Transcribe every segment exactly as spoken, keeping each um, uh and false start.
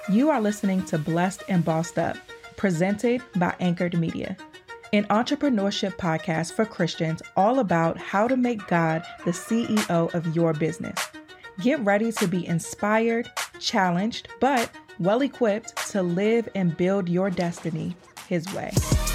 You are listening to Blessed and Bossed Up, presented by Anchored Media, an entrepreneurship podcast for Christians all about how to make God the C E O of your business. Get ready to be inspired, challenged, but well equipped to live and build your destiny His way.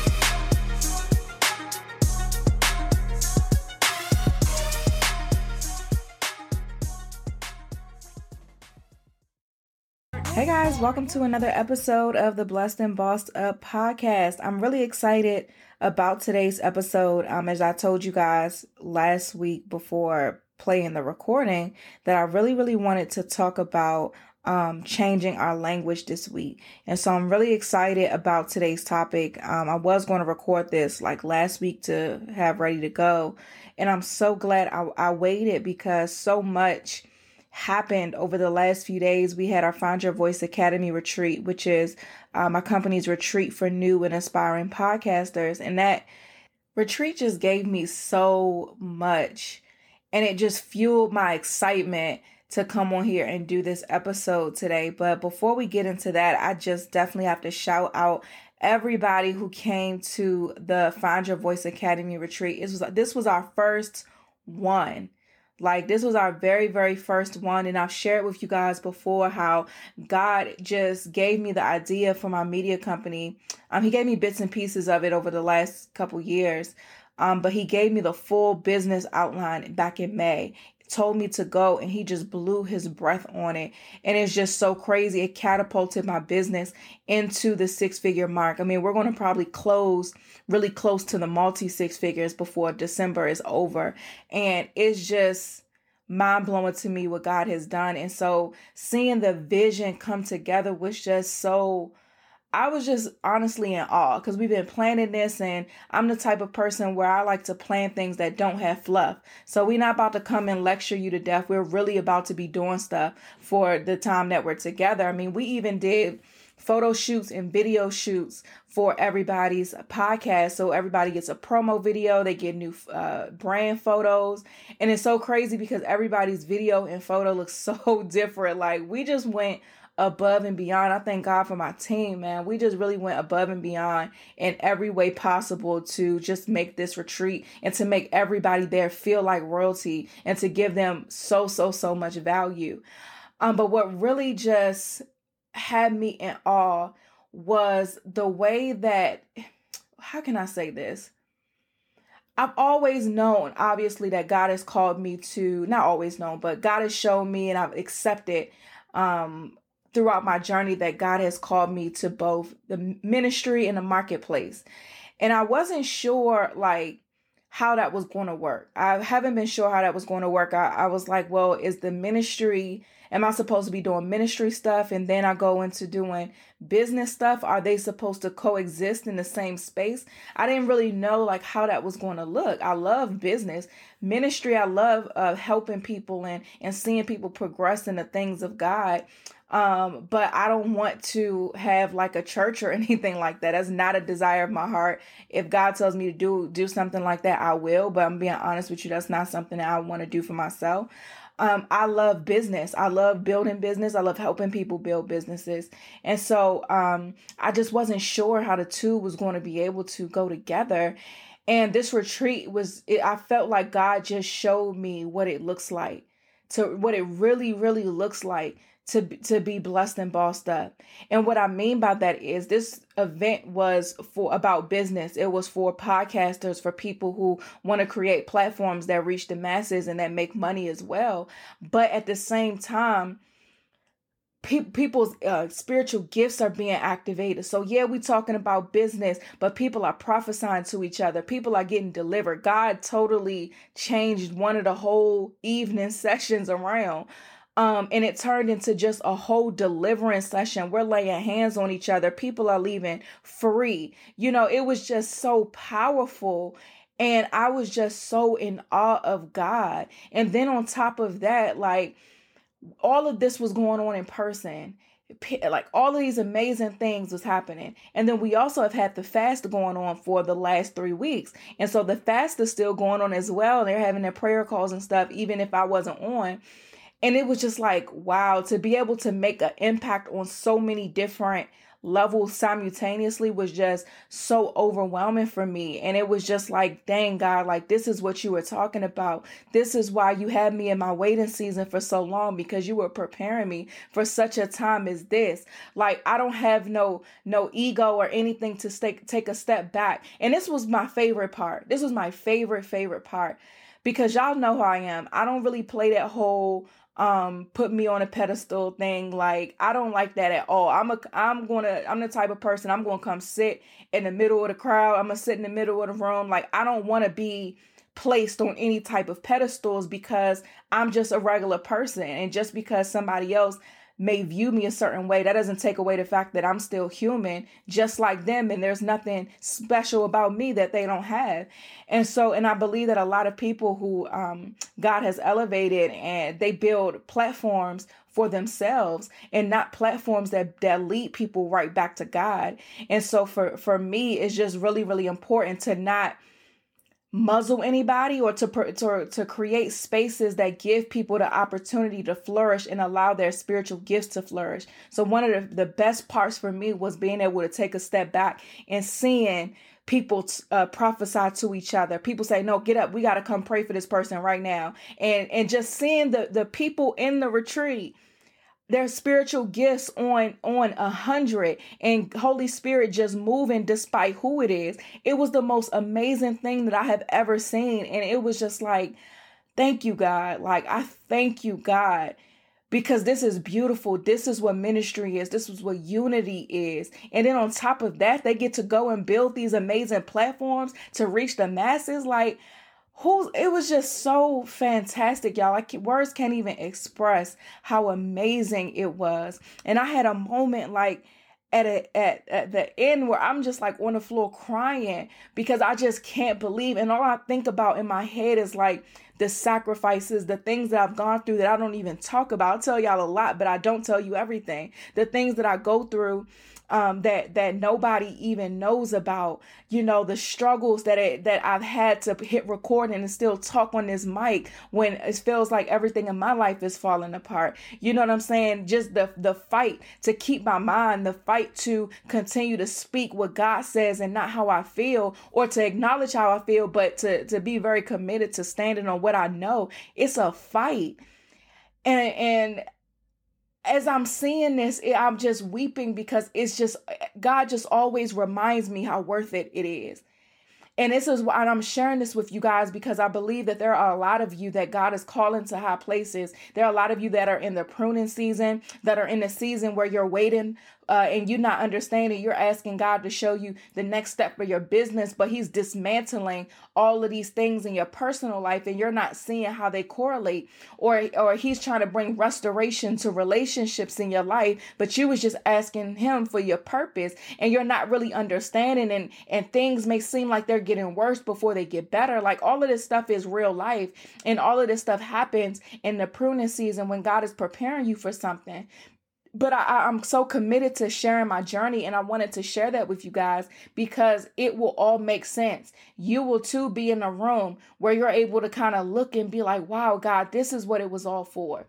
Hey guys, welcome to another episode of the Blessed and Bossed Up podcast. I'm really excited about today's episode. Um, as I told you guys last week before playing the recording, that I really, really wanted to talk about um, changing our language this week. And so I'm really excited about today's topic. Um, I was going to record this like last week to have ready to go. And I'm so glad I, I waited because so much happened over the last few days. We had our Find Your Voice Academy retreat, which is uh, my company's retreat for new and aspiring podcasters. And that retreat just gave me so much. And it just fueled my excitement to come on here and do this episode today. But before we get into that, I just definitely have to shout out everybody who came to the Find Your Voice Academy retreat. It was, this was our first one. Like this was our very, very first one. And I've shared with you guys before how God just gave me the idea for my media company. Um, he gave me bits and pieces of it over the last couple years. Um, but he gave me the full business outline back in May. Told me to go, and he just blew his breath on it. And it's just so crazy. It catapulted my business into the six figure mark. I mean, we're going to probably close really close to the multi six figures before December is over. And it's just mind blowing to me what God has done. And so seeing the vision come together was just so, I was just honestly in awe because we've been planning this, and I'm the type of person where I like to plan things that don't have fluff. So we're not about to come and lecture you to death. We're really about to be doing stuff for the time that we're together. I mean, we even did photo shoots and video shoots for everybody's podcast. So everybody gets a promo video. They get new uh, brand photos. And it's so crazy because everybody's video and photo looks so different. Like we just went above and beyond. I thank God for my team, man. We just really went above and beyond in every way possible to just make this retreat and to make everybody there feel like royalty and to give them so, so, so much value. Um, but what really just had me in awe was the way that, how can I say this? I've always known, obviously, that God has called me to, not always known, but God has shown me and I've accepted um, throughout my journey that God has called me to both the ministry and the marketplace. And I wasn't sure like how that was going to work. I haven't been sure how that was going to work. I, I was like, well, is the ministry, am I supposed to be doing ministry stuff and then I go into doing business stuff? Are they supposed to coexist in the same space? I didn't really know like how that was going to look. I love business. Ministry, I love uh, helping people and, and seeing people progress in the things of God. Um, but I don't want to have like a church or anything like that. That's not a desire of my heart. If God tells me to do, do something like that, I will. But I'm being honest with you, that's not something that I want to do for myself. Um, I love business. I love building business. I love helping people build businesses. And so, um, I just wasn't sure how the two was going to be able to go together. And this retreat was, it, I felt like God just showed me what it looks like, to what it really, really looks like to, to be blessed and bossed up. And what I mean by that is this event was for about business. It was for podcasters, for people who want to create platforms that reach the masses and that make money as well. But at the same time, pe- people's uh, spiritual gifts are being activated. So yeah, we're talking about business, but people are prophesying to each other. People are getting delivered. God totally changed one of the whole evening sessions around. Um, and it turned into just a whole deliverance session. We're laying hands on each other. People are leaving free. You know, it was just so powerful. And I was just so in awe of God. And then on top of that, like all of this was going on in person. Like all of these amazing things was happening. And then we also have had the fast going on for the last three weeks. And so the fast is still going on as well. They're having their prayer calls and stuff, even if I wasn't on. And it was just like, wow, to be able to make an impact on so many different levels simultaneously was just so overwhelming for me. And it was just like, dang, God, like, this is what you were talking about. This is why you had me in my waiting season for so long, because you were preparing me for such a time as this. Like, I don't have no no ego or anything to stay, take a step back. And this was my favorite part. This was my favorite, favorite part, because y'all know who I am. I don't really play that whole um put me on a pedestal thing. Like, I don't like that at all. I'm a I'm gonna I'm the type of person, I'm gonna come sit in the middle of the crowd. I'm gonna sit in the middle of the room. Like, I don't want to be placed on any type of pedestals, because I'm just a regular person. And just because somebody else may view me a certain way, that doesn't take away the fact that I'm still human, just like them. And there's nothing special about me that they don't have. And so, and I believe that a lot of people who um, God has elevated, and they build platforms for themselves and not platforms that, that lead people right back to God. And so for, for me, it's just really, really important to not muzzle anybody, or to, to to create spaces that give people the opportunity to flourish and allow their spiritual gifts to flourish. So one of the, the best parts for me was being able to take a step back and seeing people uh, prophesy to each other. People say, no, get up. We got to come pray for this person right now. And, and just seeing the, the people in the retreat, their spiritual gifts on on a hundred, and Holy Spirit just moving despite who it is. It was the most amazing thing that I have ever seen. And it was just like, thank you, God. Like, I thank you, God, because this is beautiful. This is what ministry is. This is what unity is. And then on top of that, they get to go and build these amazing platforms to reach the masses. Like, Who, it was just so fantastic, y'all. Like, words can't even express how amazing it was. And I had a moment like at a, at at the end where I'm just like on the floor crying, because I just can't believe. And all I think about in my head is like the sacrifices, the things that I've gone through that I don't even talk about. I'll tell y'all a lot, but I don't tell you everything. The things that I go through Um, that that nobody even knows about, you know, the struggles that it, that I've had to hit record and still talk on this mic when it feels like everything in my life is falling apart. You know what I'm saying? Just the the fight to keep my mind, the fight to continue to speak what God says and not how I feel, or to acknowledge how I feel, but to to be very committed to standing on what I know. It's a fight, and and. As I'm seeing this, I'm just weeping, because it's just, God just always reminds me how worth it it is. And this is why I'm sharing this with you guys, because I believe that there are a lot of you that God is calling to high places. There are a lot of you that are in the pruning season, that are in the season where you're waiting uh, and you're not understanding. You're asking God to show you the next step for your business, but he's dismantling all of these things in your personal life, and you're not seeing how they correlate. Or, or he's trying to bring restoration to relationships in your life, but you was just asking him for your purpose, and you're not really understanding, and, and things may seem like they're getting worse before they get better. Like, all of this stuff is real life, and all of this stuff happens in the pruning season when God is preparing you for something. But I, I'm so committed to sharing my journey, and I wanted to share that with you guys, because it will all make sense. You will too be in a room where you're able to kind of look and be like, wow, God, this is what it was all for.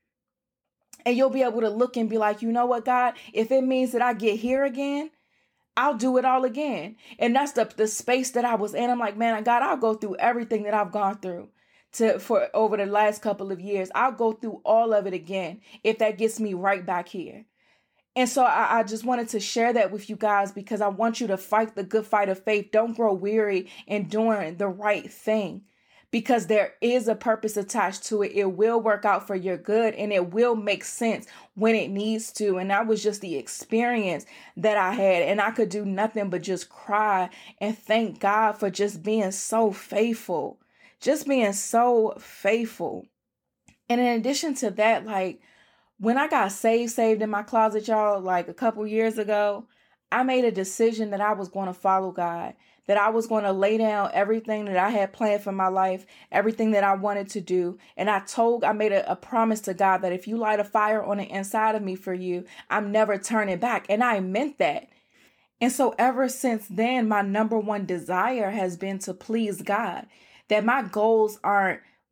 And you'll be able to look and be like, you know what, God, if it means that I get here again, I'll do it all again. And that's the, the space that I was in. I'm like, man, God, I'll go through everything that I've gone through to for over the last couple of years. I'll go through all of it again if that gets me right back here. And so I, I just wanted to share that with you guys, because I want you to fight the good fight of faith. Don't grow weary in doing the right thing, because there is a purpose attached to it. It will work out for your good, and it will make sense when it needs to. And that was just the experience that I had. And I could do nothing but just cry and thank God for just being so faithful, just being so faithful. And in addition to that, like, when I got saved, saved in my closet, y'all, like a couple years ago, I made a decision that I was going to follow God, that I was going to lay down everything that I had planned for my life, everything that I wanted to do. And I told, I made a, a promise to God that if you light a fire on the inside of me for you, I'm never turning back. And I meant that. And so ever since then, my number one desire has been to please God, that my goals aren't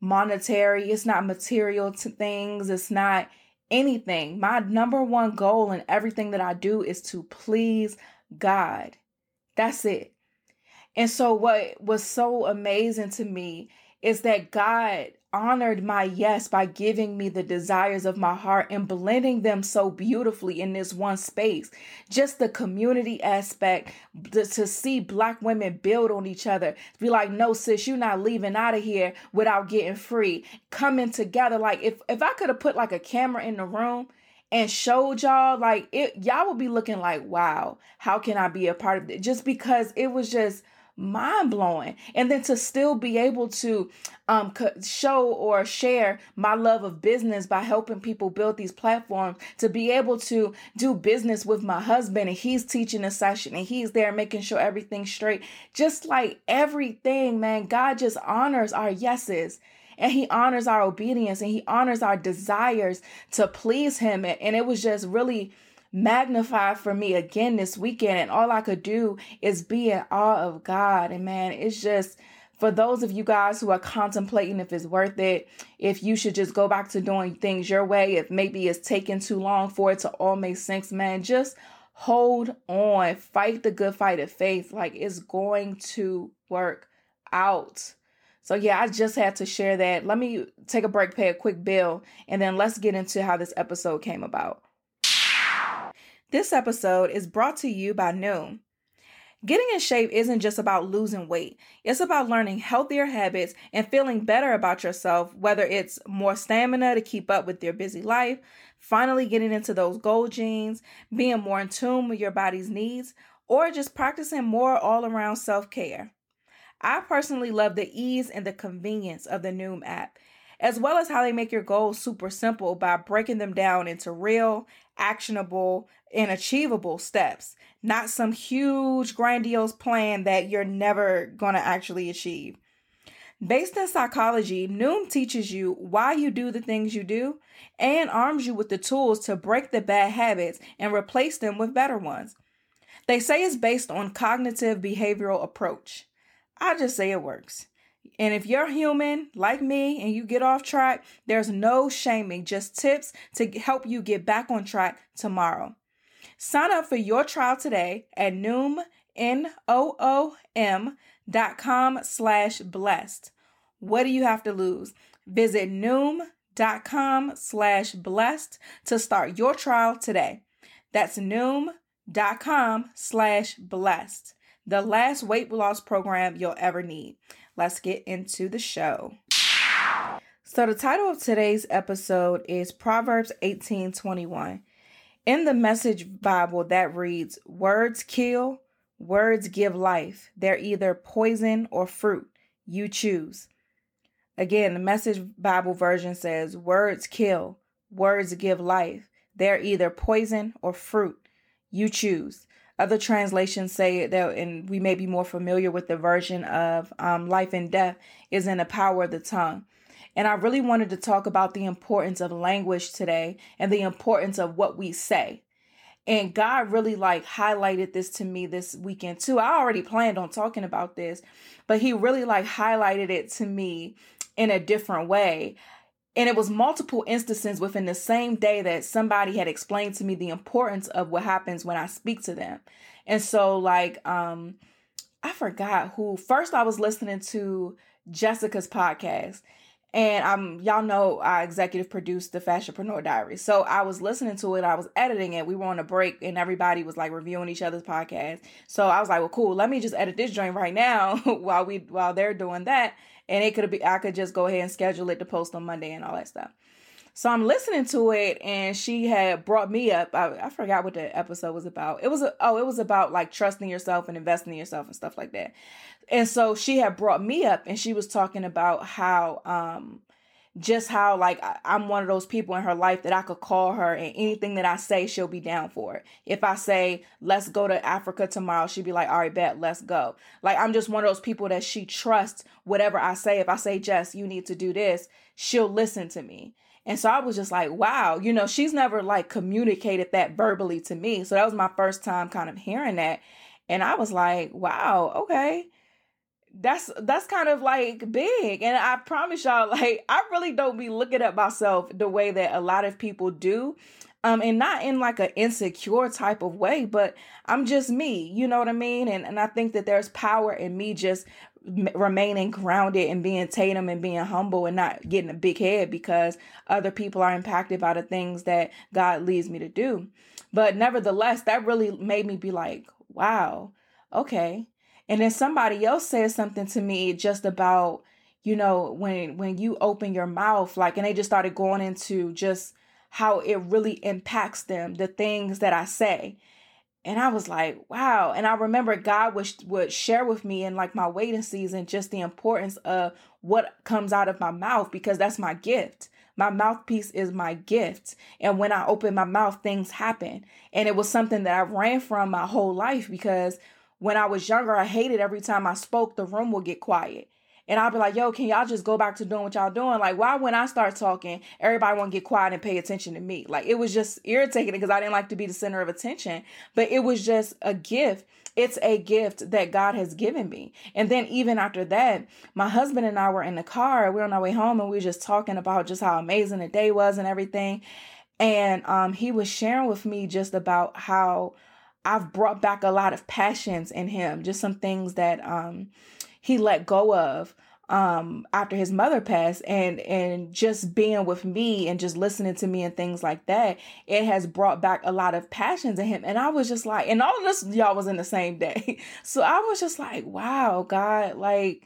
monetary. It's not material to things. It's not anything. My number one goal in everything that I do is to please God. That's it. And so what was so amazing to me is that God honored my yes by giving me the desires of my heart and blending them so beautifully in this one space. Just the community aspect, the, to see Black women build on each other. Be like, no, sis, you're not leaving out of here without getting free. Coming together. Like if, if I could have put like a camera in the room and showed y'all, like it, y'all would be looking like, wow, how can I be a part of it? Just because it was just mind blowing. And then to still be able to um, show or share my love of business by helping people build these platforms, to be able to do business with my husband and he's teaching a session and he's there making sure everything's straight. Just like everything, man, God just honors our yeses. And he honors our obedience and he honors our desires to please him. And it was just really magnified for me again this weekend. And all I could do is be in awe of God. And man, it's just for those of you guys who are contemplating if it's worth it, if you should just go back to doing things your way, if maybe it's taking too long for it to all make sense, man, just hold on, fight the good fight of faith. Like it's going to work out. So yeah, I just had to share that. Let me take a break, pay a quick bill, and then let's get into how this episode came about. This episode is brought to you by Noom. Getting in shape isn't just about losing weight. It's about learning healthier habits and feeling better about yourself, whether it's more stamina to keep up with your busy life, finally getting into those goal genes, being more in tune with your body's needs, or just practicing more all-around self-care. I personally love the ease and the convenience of the Noom app, as well as how they make your goals super simple by breaking them down into real, actionable, and achievable steps, not some huge, grandiose plan that you're never going to actually achieve. Based in psychology, Noom teaches you why you do the things you do and arms you with the tools to break the bad habits and replace them with better ones. They say it's based on cognitive behavioral approach. I just say it works. And if you're human like me and you get off track, there's no shaming, just tips to help you get back on track tomorrow. Sign up for your trial today at Noom, N O O M dot com slash blessed. What do you have to lose? Visit Noom dot com slash blessed to start your trial today. That's Noom dot com slash blessed. The last weight loss program you'll ever need. Let's get into the show. So the title of today's episode is Proverbs eighteen twenty-one. In the Message Bible, that reads, words kill, words give life. They're either poison or fruit. You choose. Again, the Message Bible version says, words kill, words give life. They're either poison or fruit. You choose. Other translations say that, and we may be more familiar with the version of um, life and death is in the power of the tongue. And I really wanted to talk about the importance of language today and the importance of what we say. And God really like highlighted this to me this weekend too. I already planned on talking about this, but he really like highlighted it to me in a different way. And it was multiple instances within the same day that somebody had explained to me the importance of what happens when I speak to them. And so like, um, I forgot who. First, I was listening to Jessica's podcast. And um, y'all know I executive produced the Fashionpreneur Diaries. So I was listening to it. I was editing it. We were on a break and everybody was like reviewing each other's podcast. So I was like, well, cool. Let me just edit this joint right now while we while they're doing that. And it could be I could just go ahead and schedule it to post on Monday and all that stuff. So I'm listening to it and she had brought me up. I, I forgot what the episode was about. It was a, oh, it was about like trusting yourself and investing in yourself and stuff like that. And so she had brought me up and she was talking about how, um, just how like I, I'm one of those people in her life that I could call her and anything that I say, she'll be down for it. If I say, let's go to Africa tomorrow, she'd be like, all right, bet, let's go. Like, I'm just one of those people that she trusts whatever I say. If I say, Jess, you need to do this, she'll listen to me. And so I was just like, wow, you know, she's never like communicated that verbally to me. So that was my first time kind of hearing that. And I was like, wow, okay. that's that's kind of like big. And I promise y'all, like, I really don't be looking at myself the way that a lot of people do. Um, and not in like an insecure type of way, but I'm just me, you know what I mean? And and I think that there's power in me just m- remaining grounded and being Tatum and being humble and not getting a big head because other people are impacted by the things that God leads me to do. But nevertheless, that really made me be like, wow, okay. And then somebody else said something to me just about, you know, when when you open your mouth, like, and they just started going into just how it really impacts them, the things that I say. And I was like, wow. And I remember God would, would share with me in like my waiting season, just the importance of what comes out of my mouth, because that's my gift. My mouthpiece is my gift. And when I open my mouth, things happen. And it was something that I ran from my whole life, because when I was younger, I hated every time I spoke, the room would get quiet. And I'll be like, yo, can y'all just go back to doing what y'all doing? Like, why when I start talking, everybody want to get quiet and pay attention to me? Like, it was just irritating because I didn't like to be the center of attention. But it was just a gift. It's a gift that God has given me. And then even after that, my husband and I were in the car. We were on our way home and we were just talking about just how amazing the day was and everything. And um, he was sharing with me just about how I've brought back a lot of passions in him, just some things that um, he let go of um, after his mother passed, and and just being with me and just listening to me and things like that, it has brought back a lot of passions in him. And I was just like, and all of this, y'all, was in the same day. So I was just like, wow, God, like,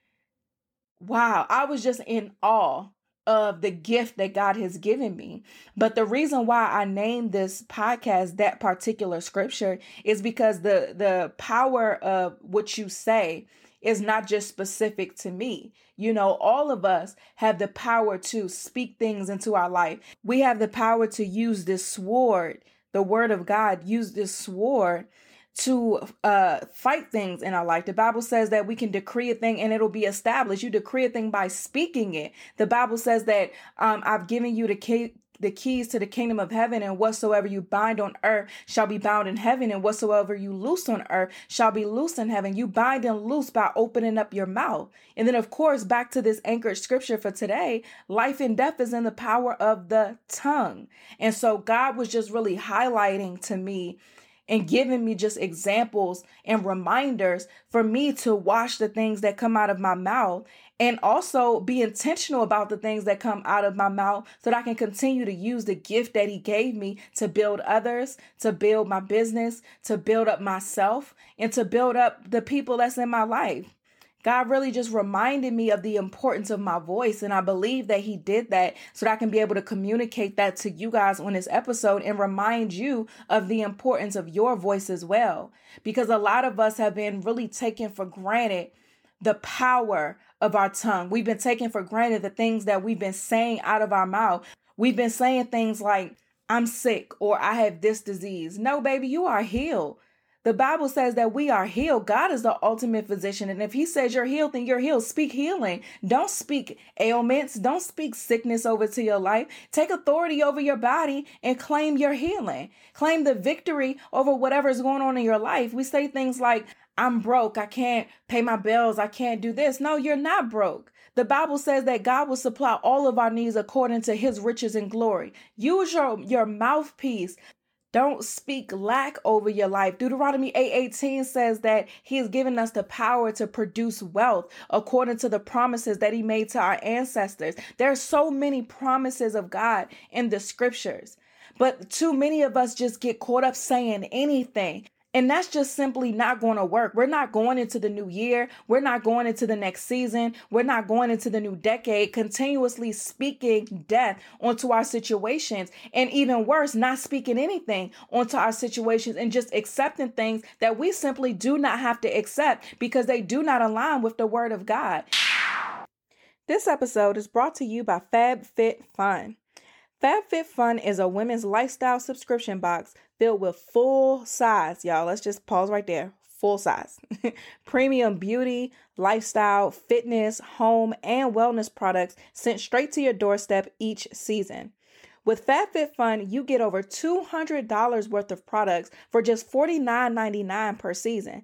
wow. I was just in awe of the gift that God has given me. But the reason why I named this podcast that particular scripture is because the the power of what you say is not just specific to me. You know, all of us have the power to speak things into our life. We have the power to use this sword, the word of God, use this sword to uh fight things in our life. The Bible says that we can decree a thing and it'll be established. You decree a thing by speaking it. The Bible says that um I've given you the key the keys to the kingdom of heaven, and whatsoever you bind on earth shall be bound in heaven, and whatsoever you loose on earth shall be loosed in heaven. You bind and loose by opening up your mouth. And then, of course, back to this anchored scripture for today, life and death is in the power of the tongue. And so God was just really highlighting to me and giving me just examples and reminders for me to watch the things that come out of my mouth, and also be intentional about the things that come out of my mouth so that I can continue to use the gift that he gave me to build others, to build my business, to build up myself, and to build up the people that's in my life. God really just reminded me of the importance of my voice. And I believe that he did that so that I can be able to communicate that to you guys on this episode and remind you of the importance of your voice as well. Because a lot of us have been really taking for granted the power of our tongue. We've been taking for granted the things that we've been saying out of our mouth. We've been saying things like, I'm sick, or I have this disease. No, baby, you are healed. The Bible says that we are healed. God is the ultimate physician. And if he says you're healed, then you're healed. Speak healing. Don't speak ailments. Don't speak sickness over to your life. Take authority over your body and claim your healing. Claim the victory over whatever is going on in your life. We say things like, I'm broke. I can't pay my bills. I can't do this. No, you're not broke. The Bible says that God will supply all of our needs according to his riches and glory. Use your, your mouthpiece. Don't speak lack over your life. Deuteronomy eight eighteen says that he has given us the power to produce wealth according to the promises that he made to our ancestors. There are so many promises of God in the scriptures, but too many of us just get caught up saying anything. And that's just simply not going to work. We're not going into the new year. We're not going into the next season. We're not going into the new decade continuously speaking death onto our situations. And even worse, not speaking anything onto our situations and just accepting things that we simply do not have to accept because they do not align with the word of God. This episode is brought to you by FabFitFun. FabFitFun is a women's lifestyle subscription box filled with full size, y'all. Let's just pause right there. Full size. Premium beauty, lifestyle, fitness, home, and wellness products sent straight to your doorstep each season. With FabFitFun, you get over two hundred dollars worth of products for just forty-nine ninety-nine per season.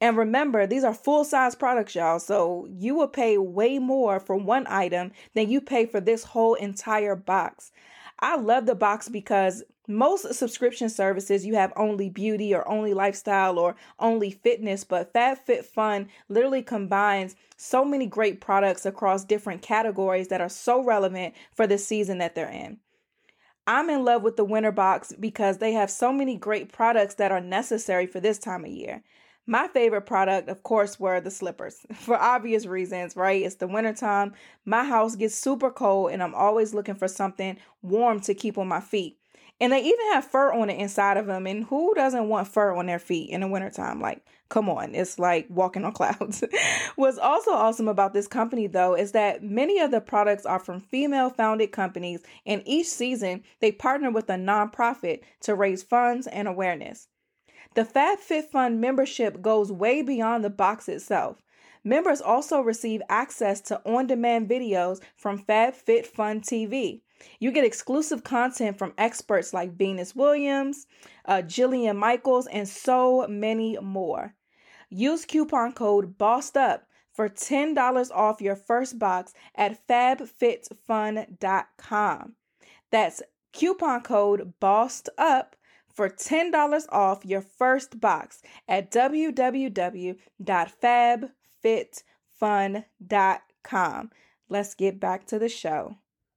And remember, these are full-size products, y'all. So you will pay way more for one item than you pay for this whole entire box. I love the box because most subscription services, you have only beauty or only lifestyle or only fitness, but FabFitFun literally combines so many great products across different categories that are so relevant for the season that they're in. I'm in love with the winter box because they have so many great products that are necessary for this time of year. My favorite product, of course, were the slippers for obvious reasons, right? It's the wintertime. My house gets super cold and I'm always looking for something warm to keep on my feet. And they even have fur on the inside of them. And who doesn't want fur on their feet in the wintertime? Like, come on. It's like walking on clouds. What's also awesome about this company, though, is that many of the products are from female-founded companies. And each season, they partner with a nonprofit to raise funds and awareness. The FabFitFun membership goes way beyond the box itself. Members also receive access to on-demand videos from FabFitFun T V. You get exclusive content from experts like Venus Williams, uh, Jillian Michaels, and so many more. Use coupon code BOSSEDUP for ten dollars off your first box at fab fit fun dot com. That's coupon code BOSSEDUP for ten dollars off your first box at w w w dot fab fit fun dot com. Let's get back to the show.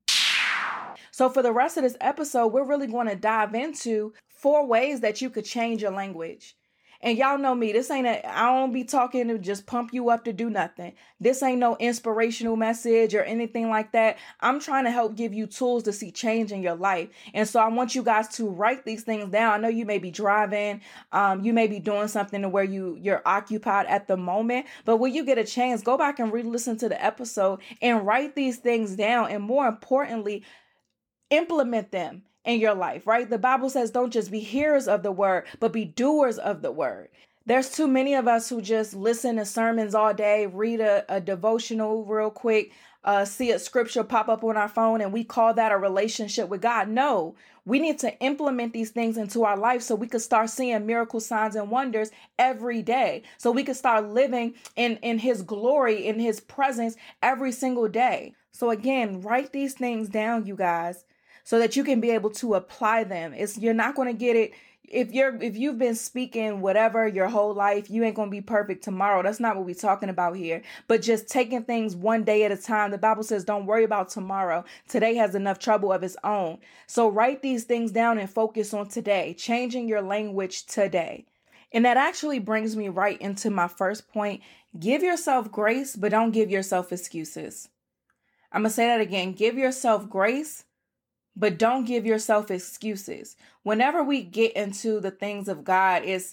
So for the rest of this episode, we're really going to dive into four ways that you could change your language. And y'all know me, this ain't a, I don't be talking to just pump you up to do nothing. This ain't no inspirational message or anything like that. I'm trying to help give you tools to see change in your life. And so I want you guys to write these things down. I know you may be driving, um, you may be doing something to where you, you're occupied at the moment, but when you get a chance, go back and re-listen to the episode and write these things down. And more importantly, implement them in your life, right? The Bible says don't just be hearers of the word, but be doers of the word. There's too many of us who just listen to sermons all day, read a, a devotional real quick, uh, see a scripture pop up on our phone, and we call that a relationship with God. No, we need to implement these things into our life so we could start seeing miracle signs and wonders every day. So we could start living in, in his glory, in his presence every single day. So again, write these things down, you guys, so that you can be able to apply them. It's you're not going to get it. If you're if you've been speaking whatever your whole life, you ain't going to be perfect tomorrow. That's not what we're talking about here. But just taking things one day at a time. The Bible says don't worry about tomorrow. Today has enough trouble of its own. So write these things down and focus on today, changing your language today. And that actually brings me right into my first point. Give yourself grace, but don't give yourself excuses. I'm going to say that again. Give yourself grace, but don't give yourself excuses. Whenever we get into the things of God, it's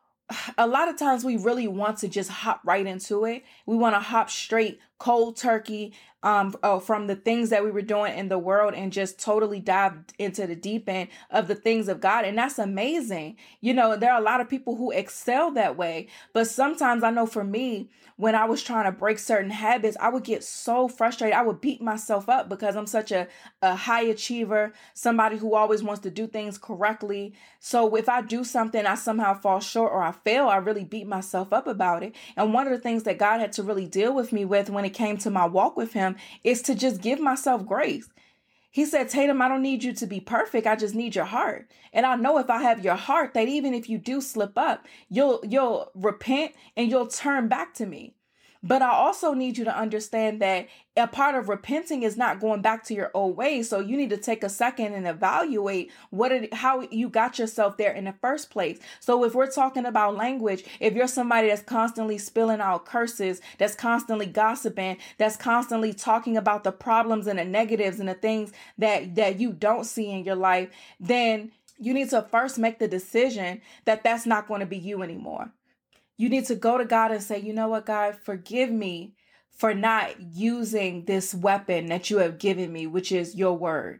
a lot of times we really want to just hop right into it. We want to hop straight, cold turkey, um, oh, from the things that we were doing in the world and just totally dive into the deep end of the things of God. And that's amazing. You know, there are a lot of people who excel that way. But sometimes I know for me, when I was trying to break certain habits, I would get so frustrated. I would beat myself up because I'm such a, a high achiever, somebody who always wants to do things correctly. So if I do something, I somehow fall short or I fail, I really beat myself up about it. And one of the things that God had to really deal with me with when it came to my walk with him is to just give myself grace. He said, Tatum, I don't need you to be perfect. I just need your heart. And I know if I have your heart, that even if you do slip up, you'll you'll repent and you'll turn back to me. But I also need you to understand that a part of repenting is not going back to your old ways. So you need to take a second and evaluate what it, how you got yourself there in the first place. So if we're talking about language, if you're somebody that's constantly spilling out curses, that's constantly gossiping, that's constantly talking about the problems and the negatives and the things that, that you don't see in your life, then you need to first make the decision that that's not going to be you anymore. You need to go to God and say, you know what, God, forgive me for not using this weapon that you have given me, which is your word.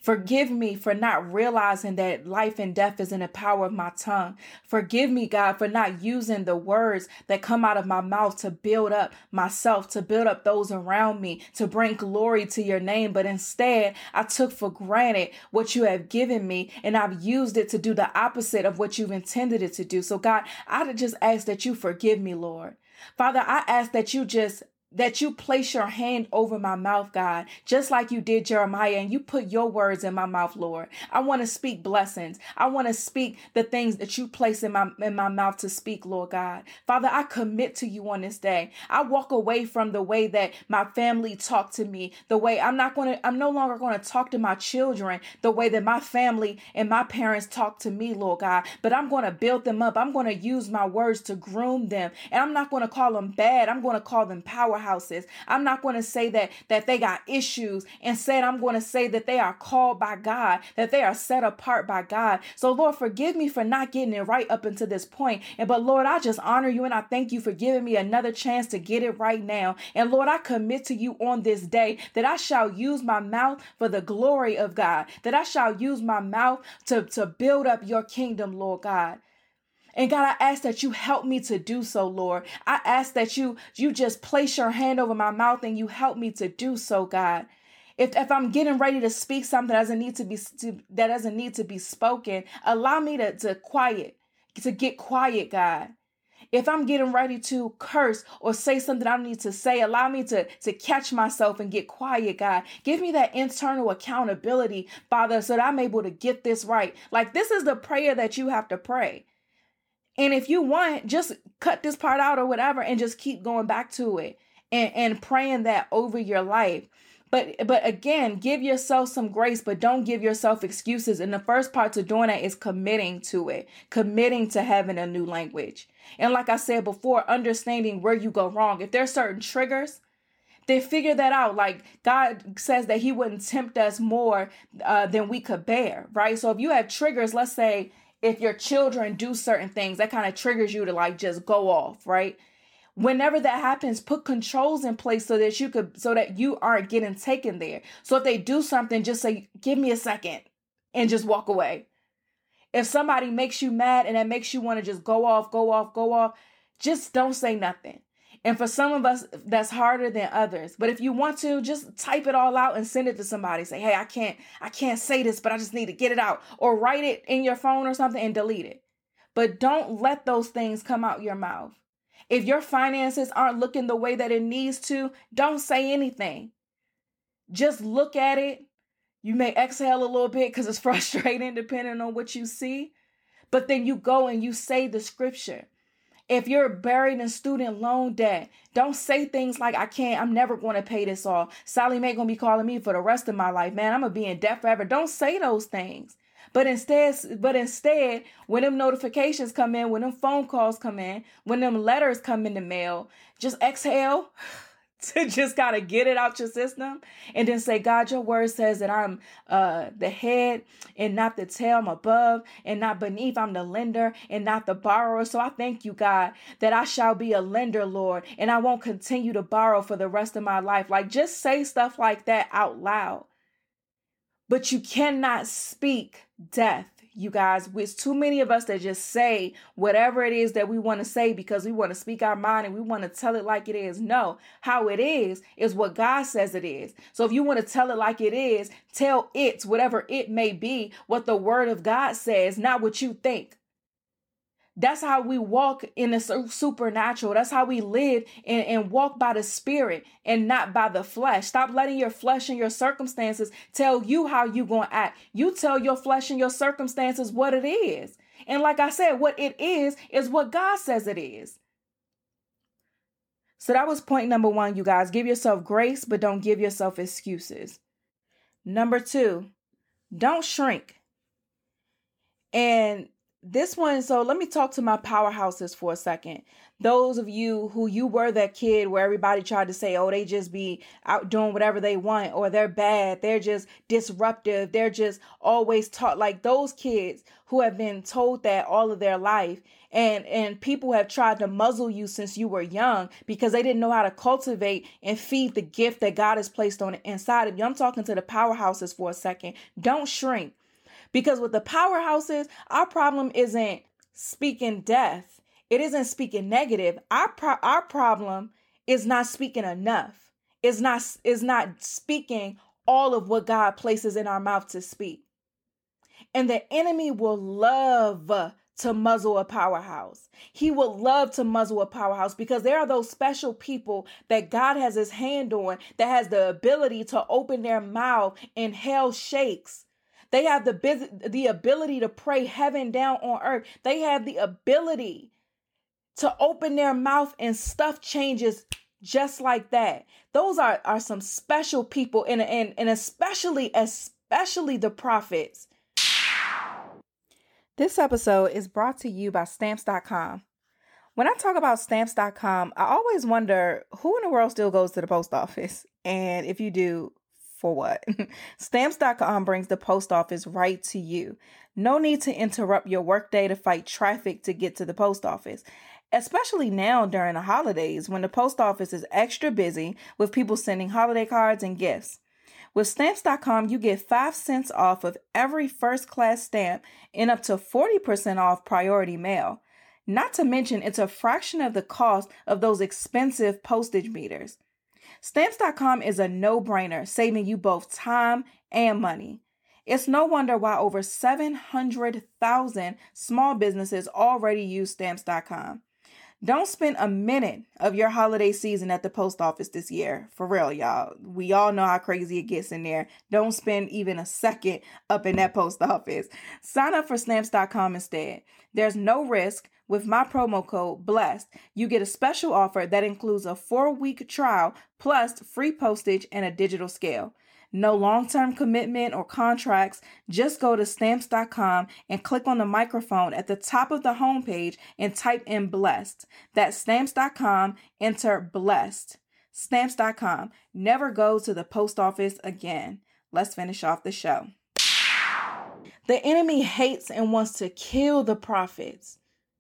Forgive me for not realizing that life and death is in the power of my tongue. Forgive me, God, for not using the words that come out of my mouth to build up myself, to build up those around me, to bring glory to your name. But instead, I took for granted what you have given me, and I've used it to do the opposite of what you've intended it to do. So God, I just ask that you forgive me, Lord. Father, I ask that you just that you place your hand over my mouth, God, just like you did Jeremiah, and you put your words in my mouth, Lord. I want to speak blessings. I want to speak the things that you place in my in my mouth to speak, Lord God. Father, I commit to you on this day. I walk away from the way that my family talked to me, the way I'm not going to, I'm no longer going to talk to my children the way that my family and my parents talk to me, Lord God, but I'm going to build them up. I'm going to use my words to groom them, and I'm not going to call them bad. I'm going to call them powerhouses. I'm not going to say that that they got issues. Instead, I'm going to say that they are called by God, that they are set apart by God. So Lord, forgive me for not getting it right up until this point. And but Lord, I just honor you and I thank you for giving me another chance to get it right now. And Lord, I commit to you on this day that I shall use my mouth for the glory of God, that I shall use my mouth to, to build up your kingdom, Lord God. And God, I ask that you help me to do so, Lord. I ask that you, you just place your hand over my mouth and you help me to do so, God. If, if I'm getting ready to speak something that doesn't need to be to, that doesn't need to be spoken, allow me to, to quiet, to get quiet, God. If I'm getting ready to curse or say something I don't need to say, allow me to, to catch myself and get quiet, God. Give me that internal accountability, Father, so that I'm able to get this right. Like, this is the prayer that you have to pray. And if you want, just cut this part out or whatever and just keep going back to it and, and praying that over your life. But but again, give yourself some grace, but don't give yourself excuses. And the first part to doing that is committing to it, committing to having a new language. And like I said before, understanding where you go wrong. If there's certain triggers, then figure that out. Like God says that he wouldn't tempt us more uh, than we could bear, right? So if you have triggers, let's say, if your children do certain things, that kind of triggers you to like just go off, right? Whenever that happens, put controls in place so that you could, so that you aren't getting taken there. So if they do something, just say, give me a second and just walk away. If somebody makes you mad and that makes you want to just go off, go off, go off, just don't say nothing. And for some of us, that's harder than others. But if you want to, just type it all out and send it to somebody. Say, hey, I can't, I can't say this, but I just need to get it out. Or write it in your phone or something and delete it. But don't let those things come out your mouth. If your finances aren't looking the way that it needs to, don't say anything. Just look at it. You may exhale a little bit because it's frustrating depending on what you see. But then you go and you say the scripture. If you're buried in student loan debt, don't say things like, I can't, I'm never going to pay this off. Sally Mae going to be calling me for the rest of my life. Man, I'm going to be in debt forever. Don't say those things. But instead, but instead, when them notifications come in, when them phone calls come in, when them letters come in the mail, just exhale to just kind of get it out your system and then say, God, your word says that I'm uh, the head and not the tail. I'm above and not beneath. I'm the lender and not the borrower. So I thank you, God, that I shall be a lender, Lord, and I won't continue to borrow for the rest of my life. Like, just say stuff like that out loud. But you cannot speak death, you guys. It's too many of us that just say whatever it is that we want to say because we want to speak our mind and we want to tell it like it is. No, how it is is what God says it is. So if you want to tell it like it is, tell it, whatever it may be, what the word of God says, not what you think. That's how we walk in the supernatural. That's how we live and, and walk by the spirit and not by the flesh. Stop letting your flesh and your circumstances tell you how you're going to act. You tell your flesh and your circumstances what it is. And like I said, what it is, is what God says it is. So that was point number one, you guys. Give yourself grace, but don't give yourself excuses. Number two, don't shrink. And this one, so let me talk to my powerhouses for a second. Those of you who you were that kid where everybody tried to say, oh, they just be out doing whatever they want, or they're bad, they're just disruptive, they're just always taught, like those kids who have been told that all of their life. And, and people have tried to muzzle you since you were young because they didn't know how to cultivate and feed the gift that God has placed on inside of you. I'm talking to the powerhouses for a second. Don't shrink. Because with the powerhouses, our problem isn't speaking death. It isn't speaking negative. Our pro- our problem is not speaking enough. It's not, is not speaking all of what God places in our mouth to speak. And the enemy will love to muzzle a powerhouse. He will love to muzzle a powerhouse because there are those special people that God has his hand on that has the ability to open their mouth and hell shakes. They have the, the ability to pray heaven down on earth. They have the ability to open their mouth and stuff changes just like that. Those are, are some special people, and, and, and especially, especially the prophets. This episode is brought to you by Stamps dot com. When I talk about Stamps dot com, I always wonder who in the world still goes to the post office. And if you do, for what? Stamps dot com brings the post office right to you. No need to interrupt your workday to fight traffic to get to the post office, especially now during the holidays when the post office is extra busy with people sending holiday cards and gifts. With Stamps dot com, you get five cents off of every first class stamp and up to forty percent off priority mail. Not to mention, it's a fraction of the cost of those expensive postage meters. Stamps dot com is a no-brainer, saving you both time and money. It's no wonder why over seven hundred thousand small businesses already use Stamps dot com. Don't spend a minute of your holiday season at the post office this year. For real, y'all. We all know how crazy it gets in there. Don't spend even a second up in that post office. Sign up for Stamps dot com instead. There's no risk. With my promo code BLESSED, you get a special offer that includes a four-week trial plus free postage and a digital scale. No long-term commitment or contracts. Just go to Stamps dot com and click on the microphone at the top of the homepage and type in BLESSED. That's Stamps dot com. Enter BLESSED. Stamps dot com. Never go to the post office again. Let's finish off the show. The enemy hates and wants to kill the prophets.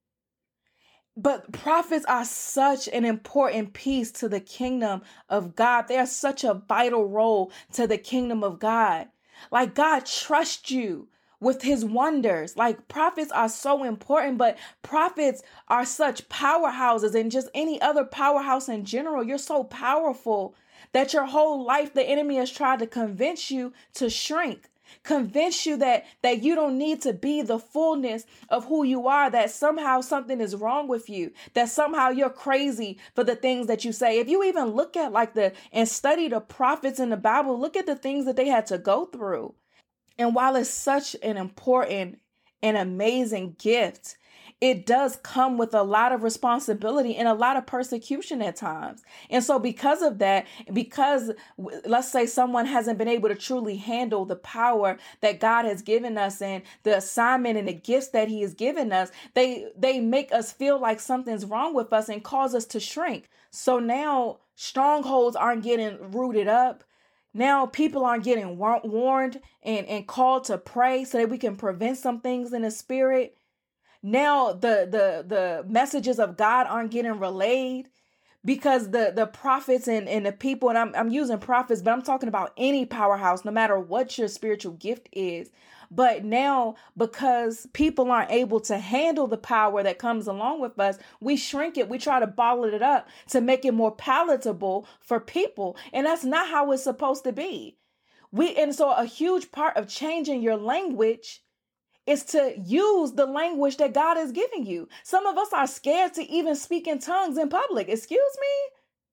But prophets are such an important piece to the kingdom of God. They are such a vital role to the kingdom of God. Like, God trusts you with his wonders. Like, prophets are so important, but prophets are such powerhouses, and just any other powerhouse in general. You're so powerful that your whole life the enemy has tried to convince you to shrink. Convince you that that you don't need to be the fullness of who you are, that somehow something is wrong with you, that somehow you're crazy for the things that you say. If you even look at like the and study the prophets in the Bible, look at the things that they had to go through. And while it's such an important and amazing gift, it does come with a lot of responsibility and a lot of persecution at times. And so because of that, because let's say someone hasn't been able to truly handle the power that God has given us and the assignment and the gifts that he has given us, they, they make us feel like something's wrong with us and cause us to shrink. So now strongholds aren't getting rooted up. Now people aren't getting war- warned and, and called to pray so that we can prevent some things in the spirit. Now the, the, the messages of God aren't getting relayed because the, the prophets and, and the people, and I'm, I'm using prophets, but I'm talking about any powerhouse, no matter what your spiritual gift is. But now, because people aren't able to handle the power that comes along with us, we shrink it. We try to bottle it up to make it more palatable for people. And that's not how it's supposed to be. We, and so a huge part of changing your language is to use the language that God is giving you. Some of us are scared to even speak in tongues in public. Excuse me?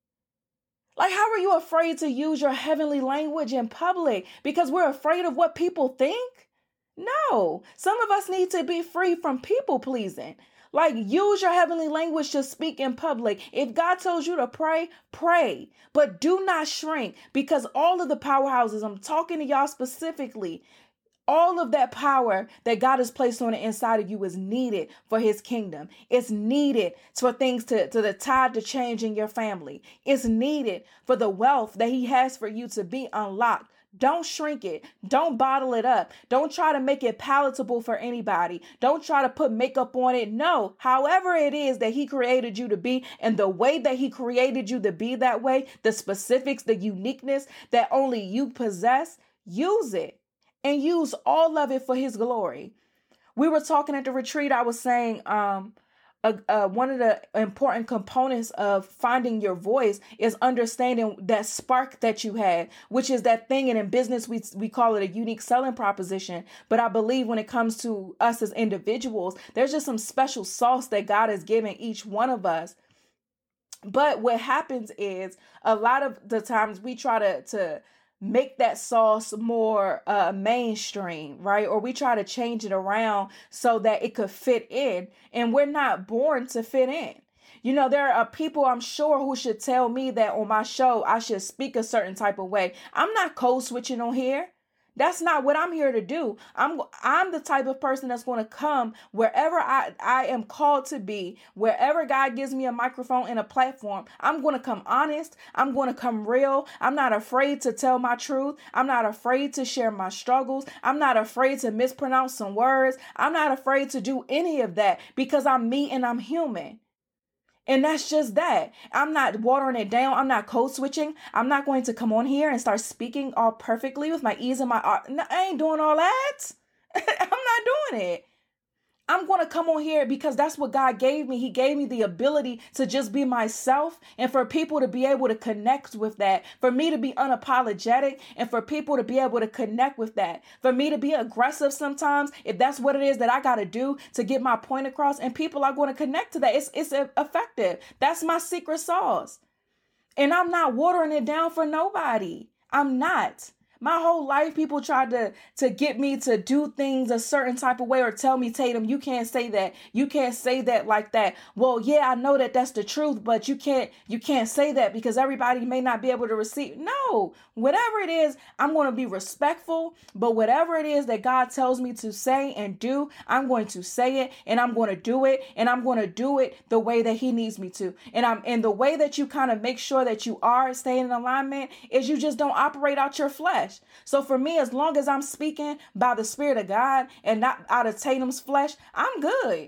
Like, how are you afraid to use your heavenly language in public? Because we're afraid of what people think? No, some of us need to be free from people pleasing. Like, use your heavenly language to speak in public. If God tells you to pray, pray, but do not shrink, because all of the powerhouses, I'm talking to y'all specifically, All of that power that God has placed on the inside of you is needed for his kingdom. It's needed for things to, to the tide to change in your family. It's needed for the wealth that he has for you to be unlocked. Don't shrink it. Don't bottle it up. Don't try to make it palatable for anybody. Don't try to put makeup on it. No, however it is that he created you to be and the way that he created you to be that way, the specifics, the uniqueness that only you possess, use it and use all of it for his glory. We were talking at the retreat. I was saying, um, Uh, uh, one of the important components of finding your voice is understanding that spark that you had, which is that thing. And in business, we we call it a unique selling proposition. But I believe when it comes to us as individuals, there's just some special sauce that God has given each one of us. But what happens is a lot of the times we try to to make that sauce more uh, mainstream, right? Or we try to change it around so that it could fit in. And we're not born to fit in. You know, there are people I'm sure who should tell me that on my show, I should speak a certain type of way. I'm not code switching on here. That's not what I'm here to do. I'm I'm the type of person that's going to come wherever I, I am called to be, wherever God gives me a microphone and a platform. I'm going to come honest. I'm going to come real. I'm not afraid to tell my truth. I'm not afraid to share my struggles. I'm not afraid to mispronounce some words. I'm not afraid to do any of that because I'm me and I'm human. And that's just that. I'm not watering it down. I'm not code switching. I'm not going to come on here and start speaking all perfectly with my ease and my art. No, I ain't doing all that. I'm not doing it. I'm going to come on here because that's what God gave me. He gave me the ability to just be myself and for people to be able to connect with that, for me to be unapologetic and for people to be able to connect with that, for me to be aggressive sometimes if that's what it is that I got to do to get my point across, and people are going to connect to that. It's, it's effective. That's my secret sauce. And I'm not watering it down for nobody. I'm not. My whole life, people tried to, to get me to do things a certain type of way or tell me, Tatum, you can't say that. You can't say that like that. Well, yeah, I know that that's the truth, but you can't you can't say that because everybody may not be able to receive. No, whatever it is, I'm going to be respectful. But whatever it is that God tells me to say and do, I'm going to say it and I'm going to do it. And I'm going to do it the way that he needs me to. And I'm and the way that you kind of make sure that you are staying in alignment is you just don't operate out your flesh. So for me, as long as I'm speaking by the Spirit of God and not out of Tatum's flesh, I'm good.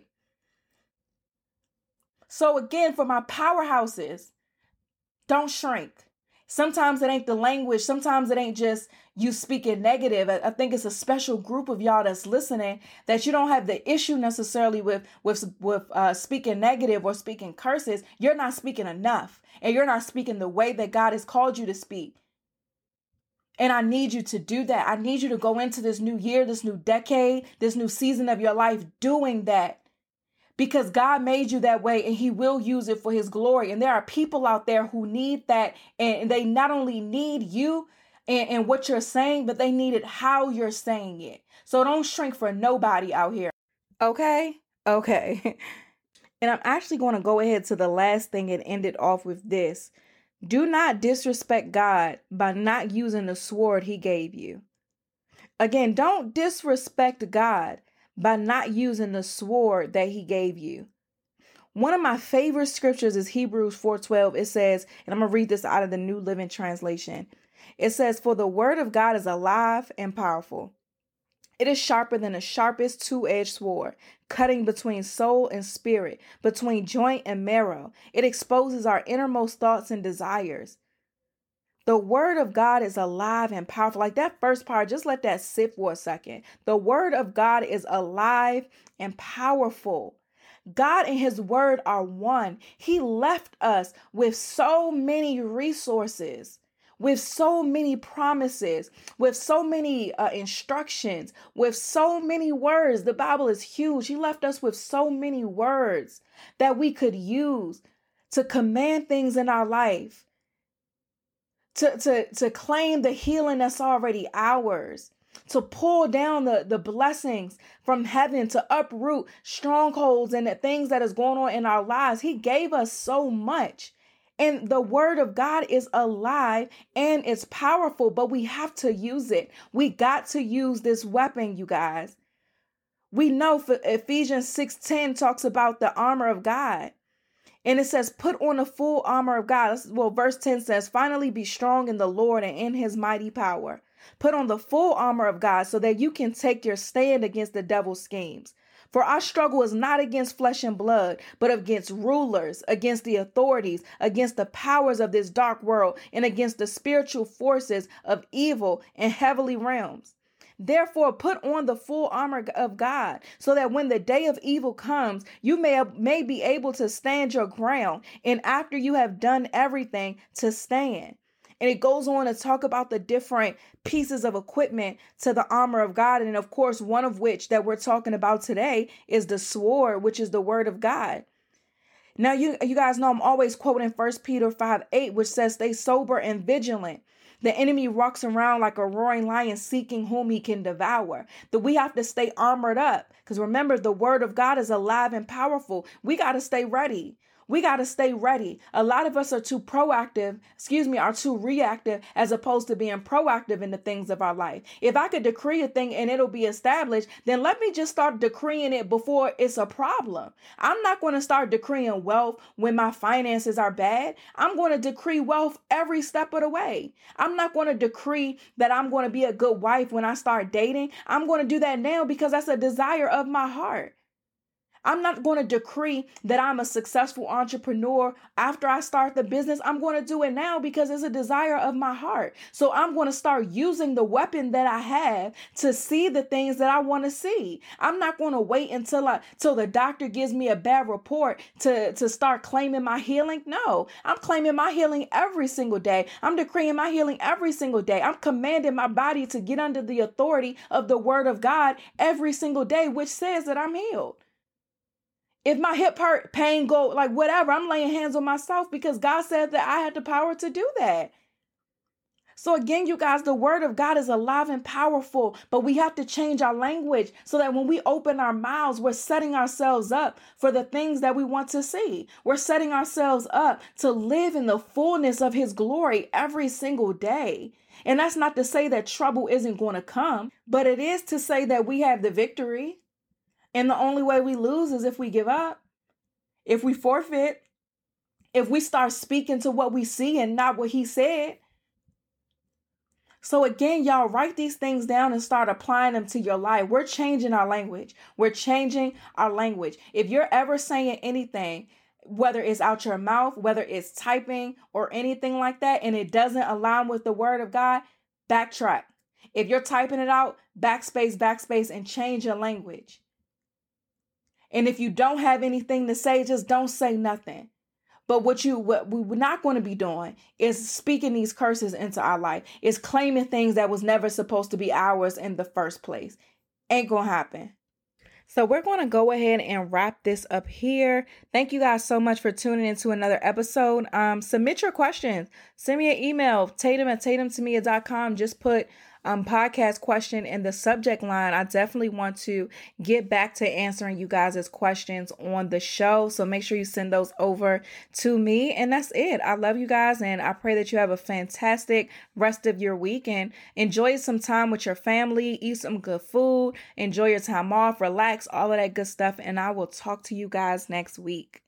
So again, for my powerhouses, don't shrink. Sometimes it ain't the language. Sometimes it ain't just you speaking negative. I, I think it's a special group of y'all that's listening that you don't have the issue necessarily with, with, with uh, speaking negative or speaking curses. You're not speaking enough and you're not speaking the way that God has called you to speak. And I need you to do that. I need you to go into this new year, this new decade, this new season of your life doing that. Because God made you that way and he will use it for his glory. And there are people out there who need that. And they not only need you and, and what you're saying, but they need it how you're saying it. So don't shrink for nobody out here. Okay? Okay. And I'm actually going to go ahead to the last thing and end it off with this. Do not disrespect God by not using the sword he gave you. Again, don't disrespect God by not using the sword that he gave you. One of my favorite scriptures is Hebrews four twelve. It says, and I'm going to read this out of the New Living Translation. It says, for the word of God is alive and powerful. It is sharper than the sharpest two-edged sword, cutting between soul and spirit, between joint and marrow. It exposes our innermost thoughts and desires. The word of God is alive and powerful. Like that first part, just let that sit for a second. The word of God is alive and powerful. God and his word are one. He left us with so many resources, with so many promises, with so many uh, instructions, with so many words. The Bible is huge. He left us with so many words that we could use to command things in our life, to, to, to claim the healing that's already ours, to pull down the, the blessings from heaven, to uproot strongholds and the things that is going on in our lives. He gave us so much. And the word of God is alive and it's powerful, but we have to use it. We got to use this weapon, you guys. We know for Ephesians six ten talks about the armor of God. And it says, put on the full armor of God. Well, verse ten says, finally be strong in the Lord and in his mighty power. Put on the full armor of God so that you can take your stand against the devil's schemes. For our struggle is not against flesh and blood, but against rulers, against the authorities, against the powers of this dark world, and against the spiritual forces of evil in heavenly realms. Therefore, put on the full armor of God so that when the day of evil comes, you may, may be able to stand your ground. And after you have done everything, to stand. And it goes on to talk about the different pieces of equipment to the armor of God. And of course, one of which that we're talking about today is the sword, which is the word of God. Now, you, you guys know I'm always quoting First Peter five eight, which says, stay sober and vigilant. The enemy walks around like a roaring lion seeking whom he can devour. That we have to stay armored up. Because remember, the word of God is alive and powerful. We got to stay ready. We got to stay ready. A lot of us are too proactive, excuse me, are too reactive as opposed to being proactive in the things of our life. If I could decree a thing and it'll be established, then let me just start decreeing it before it's a problem. I'm not going to start decreeing wealth when my finances are bad. I'm going to decree wealth every step of the way. I'm not going to decree that I'm going to be a good wife when I start dating. I'm going to do that now because that's a desire of my heart. I'm not going to decree that I'm a successful entrepreneur after I start the business. I'm going to do it now because it's a desire of my heart. So I'm going to start using the weapon that I have to see the things that I want to see. I'm not going to wait until I, till the doctor gives me a bad report to, to start claiming my healing. No, I'm claiming my healing every single day. I'm decreeing my healing every single day. I'm commanding my body to get under the authority of the word of God every single day, which says that I'm healed. If my hip hurt, pain go, like whatever, I'm laying hands on myself because God said that I had the power to do that. So again, you guys, the word of God is alive and powerful, but we have to change our language so that when we open our mouths, we're setting ourselves up for the things that we want to see. We're setting ourselves up to live in the fullness of his glory every single day. And that's not to say that trouble isn't going to come, but it is to say that we have the victory. And the only way we lose is if we give up, if we forfeit, if we start speaking to what we see and not what he said. So again, y'all, write these things down and start applying them to your life. We're changing our language. We're changing our language. If you're ever saying anything, whether it's out your mouth, whether it's typing or anything like that, and it doesn't align with the word of God, backtrack. If you're typing it out, backspace, backspace, and change your language. And if you don't have anything to say, just don't say nothing. But what you what we're not going to be doing is speaking these curses into our life. Is claiming things that was never supposed to be ours in the first place. Ain't going to happen. So we're going to go ahead and wrap this up here. Thank you guys so much for tuning into another episode. Um, submit your questions. Send me an email, tatum at tatum tamia dot com. Just put um, podcast question in the subject line. I definitely want to get back to answering you guys' questions on the show. So make sure you send those over to me. And that's it. I love you guys. And I pray that you have a fantastic rest of your week and enjoy some time with your family. Eat some good food. Enjoy your time off. Relax. All of that good stuff. And I will talk to you guys next week.